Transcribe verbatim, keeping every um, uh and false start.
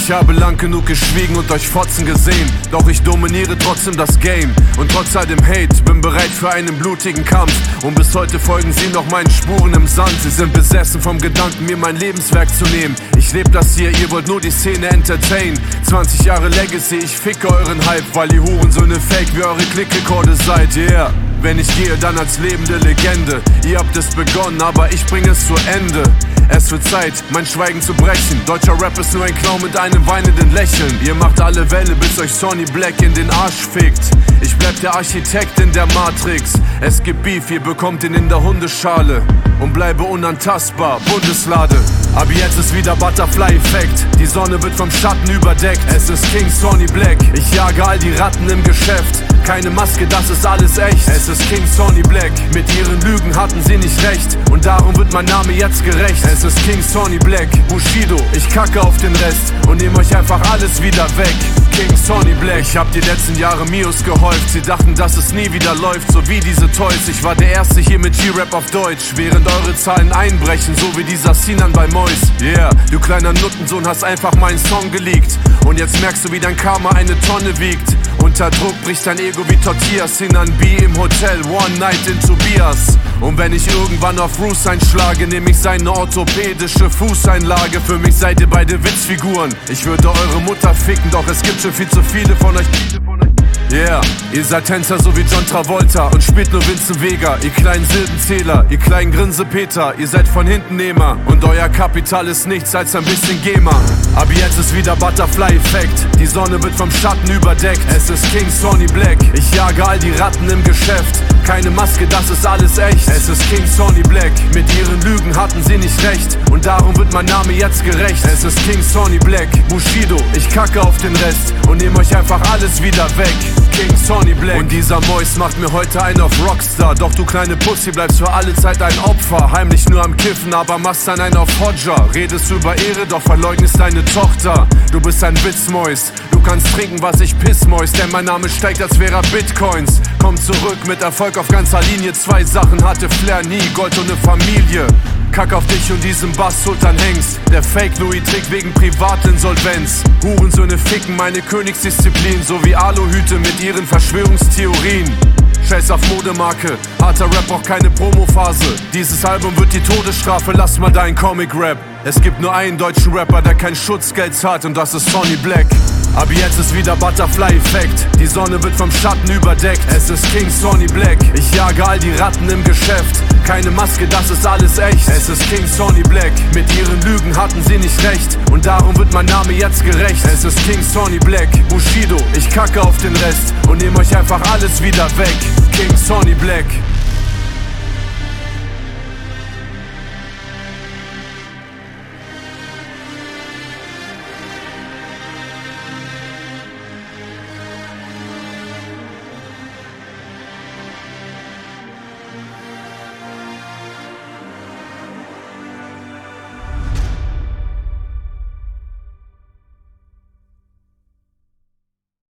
Ich habe lang genug geschwiegen und euch Fotzen gesehen, doch ich dominiere trotzdem das Game. Und trotz all dem Hate bin bereit für einen blutigen Kampf. Und bis heute folgen sie noch meinen Spuren im Sand. Sie sind besessen vom Gedanken, mir mein Lebenswerk zu nehmen. Ich lebe das hier, ihr wollt nur die Szene entertain. zwanzig Jahre Legacy, ich ficke euren Hype, weil ihr Hurensöhne fake wie eure Klickrekorde seid, yeah. Wenn ich gehe, dann als lebende Legende. Ihr habt es begonnen, aber ich bringe es zu Ende. Es wird Zeit, mein Schweigen zu brechen. Deutscher Rap ist nur ein Clown mit einem weinenden Lächeln. Ihr macht alle Welle, bis euch Sonny Black in den Arsch fickt. Ich bleib der Architekt in der Matrix. Es gibt Beef, ihr bekommt ihn in der Hundeschale. Und bleibe unantastbar, Bundeslade. Aber jetzt ist wieder Butterfly-Effekt. Die Sonne wird vom Schatten überdeckt. Es ist King Sonny Black. Ich jage all die Ratten im Geschäft. Keine Maske, das ist alles echt. Es ist King Sonny Black. Mit ihren Lügen hatten sie nicht recht. Und darum wird mein Name jetzt gerecht. Es ist King Sonny Black. Bushido, ich kacke auf den Rest. Und nehm euch einfach alles wieder weg. King Sonny Black. Ich hab die letzten Jahre Mios gehäuft. Sie dachten, dass es nie wieder läuft, so wie diese Toys. Ich war der Erste hier mit G-Rap auf Deutsch. Während eure Zahlen einbrechen, so wie dieser Sinan bei Mois. Yeah, du kleiner Nuttensohn hast einfach meinen Song geleakt. Und jetzt merkst du, wie dein Karma eine Tonne wiegt. Unter Druck bricht dein Ego wie Tortillas. Sinan B im Hotel, One Night in Tobias. Und wenn ich irgendwann auf Roos einschlage, nehm ich seine orthopädische Fußeinlage. Für mich seid ihr beide Witzfiguren. Ich würde eure Mutter ficken, doch es gibt schon viel zu viele von euch. Yeah, ihr seid Tänzer so wie John Travolta und spielt nur Vincent Vega. Ihr kleinen Silbenzähler, ihr kleinen Grinsepeter, ihr seid von hinten Nehmer. Und euer Kapital ist nichts als ein bisschen GEMA. Aber jetzt ist wieder Butterfly-Effekt. Die Sonne wird vom Schatten überdeckt. Es ist King Sonny Black. Ich jage all die Ratten im Geschäft. Keine Maske, das ist alles echt. Es ist King Sonny Black. Mit ihren Lügen hatten sie nicht recht. Und darum wird mein Name jetzt gerecht. Es ist King Sonny Black. Bushido, ich kacke auf den Rest. Und nehm euch einfach alles wieder weg. King Sonny Black. Und dieser Mois macht mir heute einen auf Rockstar. Doch du kleine Pussy bleibst für alle Zeit ein Opfer. Heimlich nur am Kiffen, aber machst dann einen auf Hodger. Redest über Ehre, doch verleugnest deine Tochter. Du bist ein Witzmois. Du kannst trinken, was ich Pissmois. Denn mein Name steigt, als wäre er Bitcoins. Komm zurück mit Erfolg auf ganzer Linie. Zwei Sachen hatte Flair nie, Gold und eine Familie. Kack auf dich und diesen Bass Sultan Hengst. Der Fake Louis trägt wegen Privatinsolvenz. Hurensöhne ficken meine Königsdisziplin, so wie Aluhüte mit ihren Verschwörungstheorien. Scheiß auf Modemarke, harter Rap braucht keine Promophase. Dieses Album wird die Todesstrafe, lass mal deinen Comic-Rap. Es gibt nur einen deutschen Rapper, der kein Schutzgeld zahlt, und das ist Sonny Black. Aber jetzt ist wieder Butterfly-Effekt. Die Sonne wird vom Schatten überdeckt. Es ist King Sonny Black. Ich jage all die Ratten im Geschäft. Keine Maske, das ist alles echt. Es ist King Sonny Black. Mit ihren Lügen hatten sie nicht recht. Und darum wird mein Name jetzt gerecht. Es ist King Sonny Black. Bushido, ich kacke auf den Rest. Und nehm euch einfach alles wieder weg. King Sonny Black.